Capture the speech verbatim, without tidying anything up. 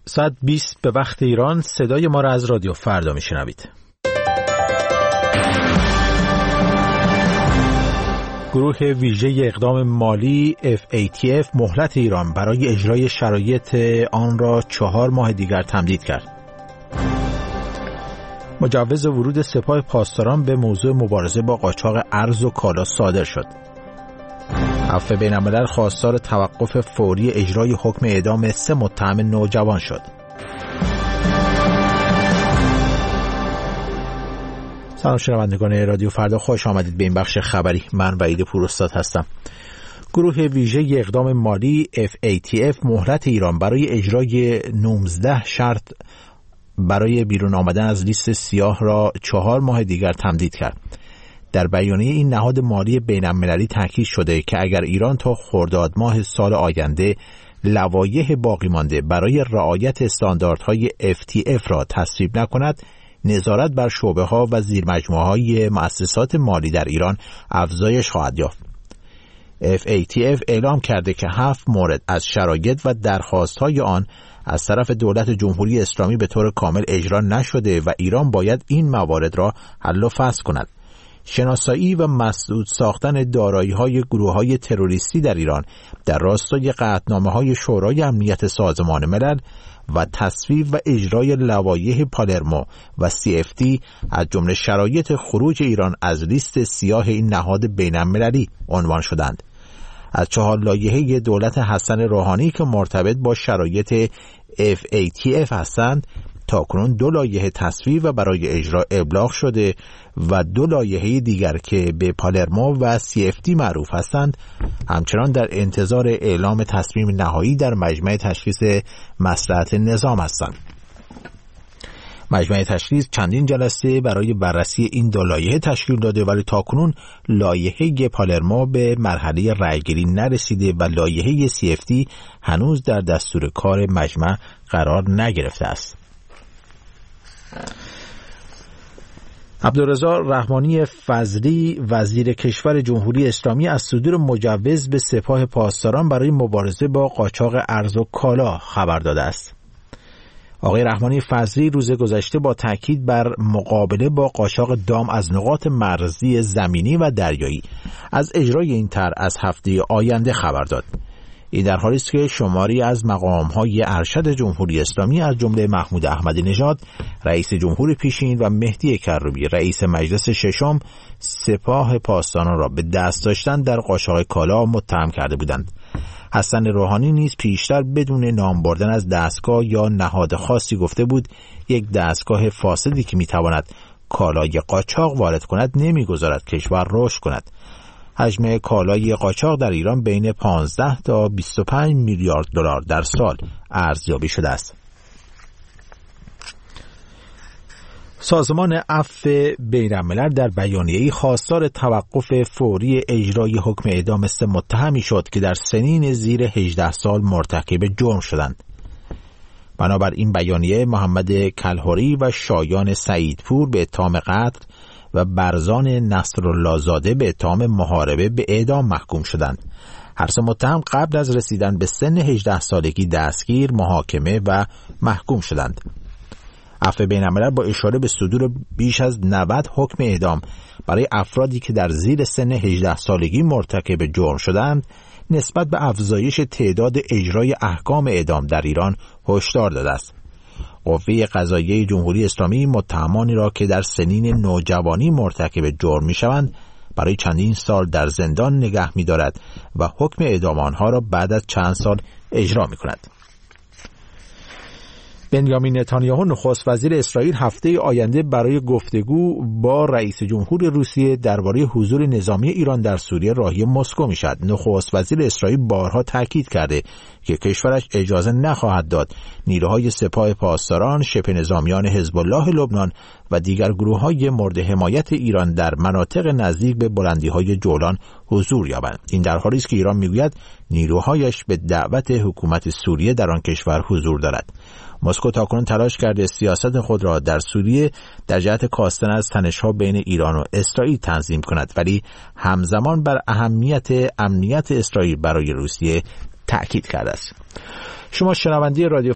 ساعت بیست به وقت ایران صدای ما را از رادیو فردا میشنوید. گروه ویژه اقدام مالی اف ای تی اف مهلت ایران برای اجرای شرایط آن را چهار ماه دیگر تمدید کرد. مجوز ورود سپاه پاسداران به موضوع مبارزه با قاچاق ارز و کالا صادر شد. عفو بین‌الملل خواستار توقف فوری اجرای حکم اعدام سه متهم نوجوان شد. سلام شنوندگان رادیو فردا، خوش آمدید به این بخش خبری. من وحید پوراستاد هستم. گروه ویژه اقدام مالی اف ای تی اف مهلت ایران برای اجرای نوزده شرط برای بیرون آمدن از لیست سیاه را چهار ماه دیگر تمدید کرد. در بیانیه این نهاد مالی بین‌المللی تاکید شده که اگر ایران تا خرداد ماه سال آینده لوایح باقی مانده برای رعایت استانداردهای اف تی اف را تصویب نکند، نظارت بر شعبه‌ها و زیرمجموعه‌های مؤسسات مالی در ایران افزایش خواهد یافت. اف ای تی اف اعلام کرده که هفت مورد از شرایط و درخواست‌های آن از طرف دولت جمهوری اسلامی به طور کامل اجرا نشده و ایران باید این موارد را حل و فصل کند. شناسایی و مسدود ساختن دارایی‌های گروه‌های تروریستی در ایران در راستای قطعنامه‌های شورای امنیت سازمان ملل و تصویب و اجرای لوایح پالرمو و سی اف تی از جمله شرایط خروج ایران از لیست سیاه این نهاد بین‌المللی عنوان شدند. از چهار لایحه دولت حسن روحانی که مرتبط با شرایط اف ای تی اف هستند، تاکنون دو لایحه تصویب و برای اجرا ابلاغ شده و دو لایحه دیگر که به پالرمو و سی اف تی معروف هستند همچنان در انتظار اعلام تصمیم نهایی در مجمع تشخیص مصلحت نظام هستند. مجمع تشخیص چندین جلسه برای بررسی این دو لایحه تشکیل داده، ولی تاکنون لایحه پالرمو به مرحله رأیگیری نرسیده و لایحه سی اف تی هنوز در دستور کار مجمع قرار نگرفته است. عبدالرضا رحمانی فضلی وزیر کشور جمهوری اسلامی از صدور مجوز به سپاه پاسداران برای مبارزه با قاچاق ارز و کالا خبر داده است. آقای رحمانی فضلی روز گذشته با تاکید بر مقابله با قاچاق دام از نقاط مرزی زمینی و دریایی از اجرای این طرح از هفته آینده خبر داد. این در حالی است که شماری از مقام‌های ارشد جمهوری اسلامی از جمله محمود احمدی نژاد رئیس جمهور پیشین و مهدی کروبی رئیس مجلس ششم سپاه پاسداران را به دست داشتن در قاچاق کالا متهم کرده بودند. حسن روحانی نیز پیشتر بدون نام بردن از دستگاه یا نهاد خاصی گفته بود یک دستگاه فاسدی که میتواند کالای قاچاق وارد کند نمیگذارد کشور رشد کند. حجم کالای قاچاق در ایران بین پانزده تا بیست و پنج میلیارد دلار در سال ارزیابی شده است. سازمان عفو بین‌الملل در بیانیه‌ای خواستار توقف فوری اجرای حکم اعدام سه متهمی شد که در سنین زیر هجده سال مرتکب جرم شدند. بنابر این بیانیه محمد کلهری و شایان سعیدپور به اتهام قتل و برزان نصرالله زاده به اتهام محاربه به اعدام محکوم شدند. هر سه متهم قبل از رسیدن به سن هجده سالگی دستگیر، محاکمه و محکوم شدند. عفو بین‌الملل با اشاره به صدور بیش از نود حکم اعدام برای افرادی که در زیر سن هجده سالگی مرتکب جرم شدند نسبت به افزایش تعداد اجرای احکام اعدام در ایران هشدار داده است. قوه قضاییه جمهوری اسلامی متهمانی را که در سنین نوجوانی مرتکب جرم می‌شوند برای چندین سال در زندان نگه می‌دارد و حکم اعدام آنها را بعد از چند سال اجرا می‌کند. بنیامین نتانیاهو نخست وزیر اسرائیل هفته آینده برای گفتگو با رئیس جمهور روسیه درباره حضور نظامی ایران در سوریه راهی مسکو میشد. نخست وزیر اسرائیل بارها تاکید کرده که کشورش اجازه نخواهد داد نیروهای سپاه پاسداران، شبه نظامیان حزب الله لبنان و دیگر گروه‌های مورد حمایت ایران در مناطق نزدیک به بلندی‌های جولان حضور یابند. این در حالی است که ایران میگوید نیروهایش به دعوت حکومت سوریه در آن کشور حضور دارد. مسکو تاکنون تلاش کرده سیاست خود را در سوریه در جهت کاستن از تنش‌ها بین ایران و اسرائیل تنظیم کند، ولی همزمان بر اهمیت امنیت اسرائیل برای روسیه تأکید کرده است. شما شنونده رادیو